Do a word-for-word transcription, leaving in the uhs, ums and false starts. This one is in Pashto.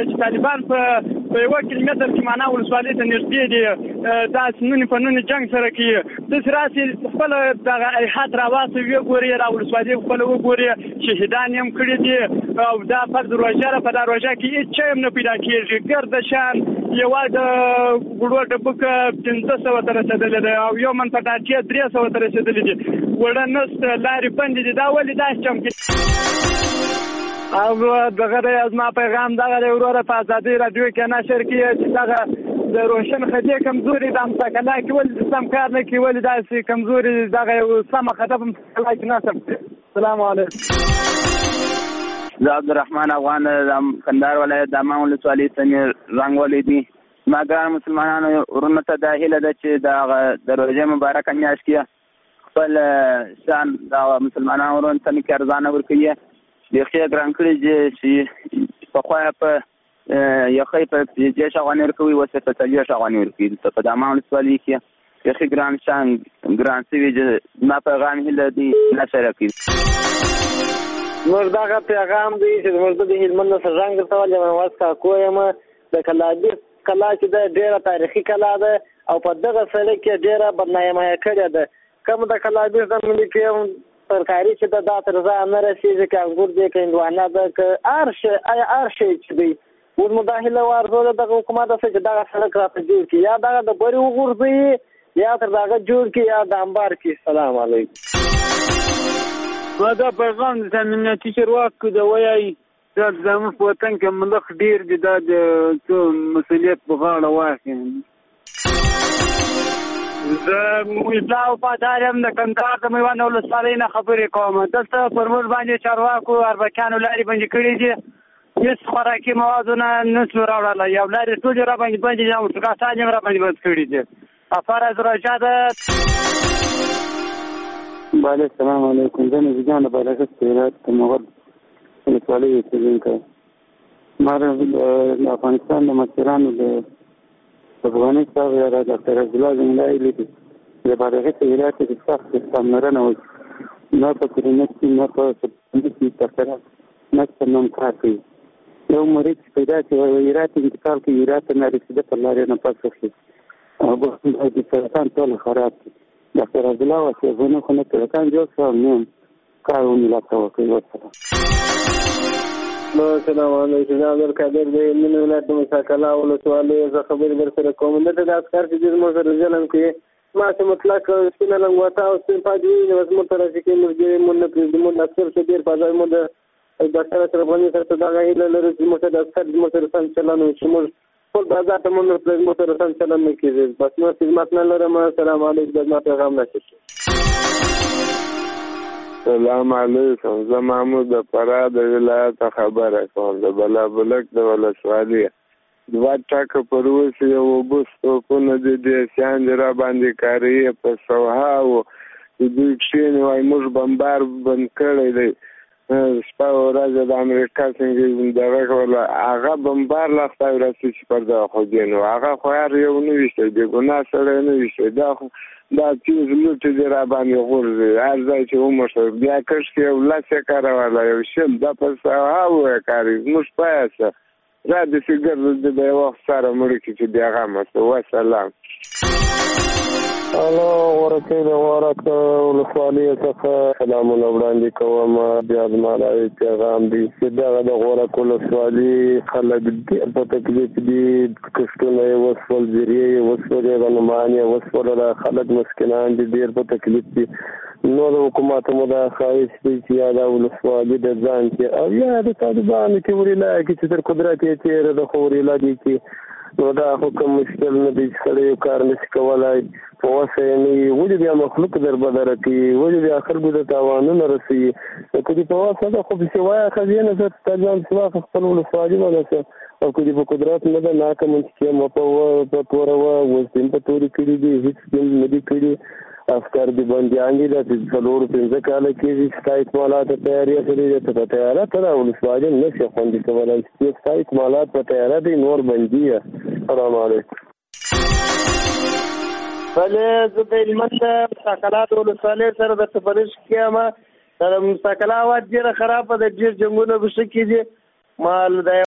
چې طالبان په په یو کیلومتر کې معنا ولسوالۍ ته نږدې دي دا نن په نن جنگ سره کوي د سراسي خپل دغه ایحات راواسي وی ګوري را ولسوالۍ خپل وګوري شهیدان هم کړی دي او دا په دروازه په دروازه کې هیڅ هم نه پیدا کیږي ګرد شان یو د ګډوډ ډبک پنځه سوه تر رسیدلې ده او یو من په داچې درې سوه تر رسیدلې دي وړاندې لارې بندې دي دا ولې داسې چم کې او دغه از ما پیغام دغه وروره په ازادي رادیو کې نشر کیږي چې دغه د روشن خدای کمزوري د امسکلا کې ول سم کار نه کوي ول داسې کمزوري دغه سم خطب امسکلا کې ناسب. السلام علیکم. زه عبدالرحمن افغان د کندهار ولایت د امام ولسوالۍ سمیر رنګ ولیدي. ما ګران مسلمانانو ورونه ته دا هیله ده چې د د روژې مبارکه میاشت کې خپل شان د مسلمانانو ورونه ته مې ارزانه ورکوي بیخي ګران کړي چې پخوا په یخی په پنځه افغانۍ ورکوي اوس په څلوېښت افغانۍ ورکوي په د امام ولسوالۍ کې بیخي ګران شان ګران شوي چې ما پیغام هیله دی نشر کړي. موږ دغه پیغام دی چې موږ د هلمند څخه ځان درته ولې واس کاکو یم د کلابي کلا چې د ډیره تاریخي کلا ده او په دغه سره کې ډیره بدنامه کړې ده کوم د کلابي د ملي کې ترکاری چې د دا تر ځان نه رسیږي که انګور دی که هندوانه ده که هر شی آیا هر شی چې دی اوس مداخله وارزوله دغه حکومت څه چې دغه سړک راته جوړ کړي یا دغه د بري وغورځوي یا تر دغه جوړ کړي یا د انبار کړي. السلام علیکم. ما دا پیغام د امنیتي چارواکو د وایي دا زموږ په وطن کې ملخ ډېر دي دا د څو مسؤلیت په غاړه واخلي. زه اطلاع او پادار یم د کندهار د میوند ولسوالۍ نه خبرې کوم. دلته پر موږ باندې چارواکو اربکیانو لارې بندې کړي دي هېڅ خوراکي موادونه نسو راوړلی یو لارې ټولې را باندې بندې دي او موټرګاټان هم را باندې بند کړي دي. افرض روژه ده. بله السلام علیکم. زه نزیګان د بادغیس ولایت د مغل ولسوالۍ اوسېدونکی یم. ما د افغانستان د مشرانو د افغاني صاحب یا د ډاکټر عبدالله زنګلای لیدي د بادغیس ولایت کې سخت پاملرنه وشي نه په کلینیک کې نه په سبسایډي کې ډاکټران نه په نوم کار کوي. یو مریض چې پیدا شي هرات انتقال کوي هرات ته نه رسېده پر لارې نه پاس وشي او د سرطان ټول خراب کړي. ډاکټر عبدالله واسیغونه خو نه سرطان جوړ شو نیم کار ونیلاته وکړي ورسره. السلام علیکم. زه عبدالقادر د هلمند ولایت د مساکلا ولسوالۍ زه خبرې در سره کوم. دلته د عسکر چې زموږ سره ظلم کوي ما چې مطلق سپینه لنګوټه او سپین پاجوي نو زموږ ته راشي کوي موږ ډېرې مونږ نه پرېږدي موږ عسکر چې ډېر په ځای موږ د ډاکټر اشرف غني سره دغه هیله لرو چې موږ ته د عسکر زموږ سره سم چلند وشي موږ خپل بازار ته موږ نه پرېږدو موږ سره سم چلند نه کېږي. بس نور خدمت نه لرم. السلام علیکم. د زما پیغام نشر شي. سلام علیکم. زه محمود د فراه د ولایت خبره کوم د بلابلک د ولسوالۍ دوه ټکه پر اوس یو اوبه سټوپونه دي ډېسیان دي را باندې کاریې په سوها او دوی کښېني وایي موږ بمبار بند کړی دی شپه ورځ د امریکا څنګه دغه کوله هغه بمبار لا خدای راسي چې پر دغه خودي نو هغه خو هر یو نه ویشتی بېګناه سړی نه ویشتی دا خو دا چیز لوټې دې را باندې غورځي هر ځای چې وموښه بیا کښ کې یو لس یې کاروله یو شل دا په سوها ووایه کاري زموږ پایه څه را داسې ګرځېدې د یو وخت سره مړه کړي چې بیا غمه څه وسلام. الو ورکې د غورک ولسوالۍ څخه سلامونه وړاندې کوم. بیا زما دا پیغام دی چې دغه د غورک ولسوالۍ خلک ډېر په تکلیف دي کښتونه یې وسول زیرې یې وسولې غنمان یې وسوله خلک مسکینان دي ډېر په تکلیف دي. نو د حکومت مو دا خواهش دی چې یا دا ولسوالي د ځان کې او یا د طالبانو کې وریلا کې چې تر قدرت یې تېره د خو وریلا دي کې نو دا حکم مشکل نه دی چې سړی یو کار نشي کولی په وسه یې نه وي ولې بیا مخلوق در بدره کوي ولې بیا خلکو ته تاوانونه رسوي نو که دې په وسه ده خو پسې وایه ښځې نه زه طالبان پسې واخله خپل ولسوالي ودسه او که دې په قدرت نه ده ناکه منطقې مه په توروه اوس دې هم په تورې کړي دي هېڅ دې نه دي کړي افکار دې بندیان دي دا څلور پنځه کاله کېږي چې ستا اکمالات په تیارې سره دي ته په تیاره ته دا ولسوالي نه شي خوندي کولی چې ستا اکمالات په تیاره دی نور بندي یې. السلام علیکم. بلې زه د هلمند د مساکلا د ولسوالۍ سره د تفریش کې یم. د مساکلا هوا ډېره خرابه ده ډېر جنګونه پکې کېږي ما د